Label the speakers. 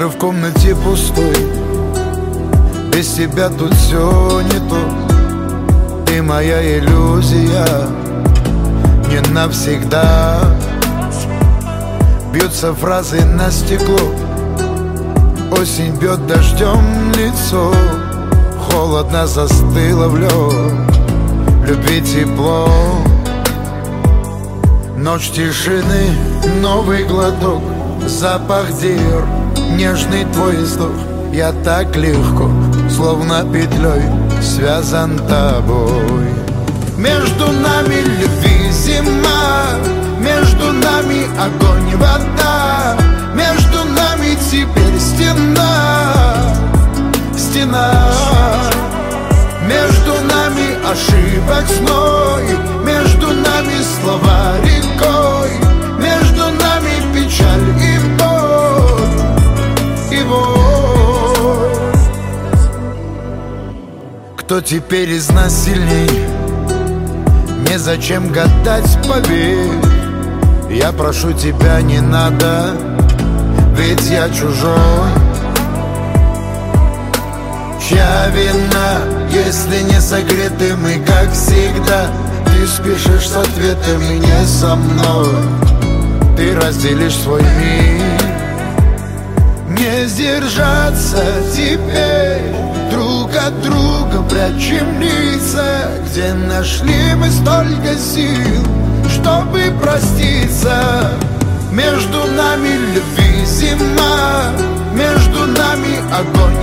Speaker 1: Утро в комнате пустой, без тебя тут все не то. Ты моя иллюзия, не навсегда. Бьются фразы на стекло, осень бьет дождем лицо. Холодно застыло в лед, любви тепло. Ночь тишины, новый глоток, запах диор, нежный твой вздох. Я так легко, словно петлей, связан тобой. Между нами любви зима, между нами огонь и вода, между нами теперь стена, стена. Между нами ошибок зной, между нами слова рекой, между нами печаль и боль, и боль. Кто теперь из нас сильней? Незачем гадать, поверь. Я прошу тебя, не надо, ведь я чужой. Чья вина, если не согреты мы, как всегда? Ты спешишь с ответами не со мной, ты разделишь свой мир. Не сдержаться теперь, друг от друга прячем лица. Где нашли мы столько сил, чтобы проститься? Между нами любви зима, между нами огонь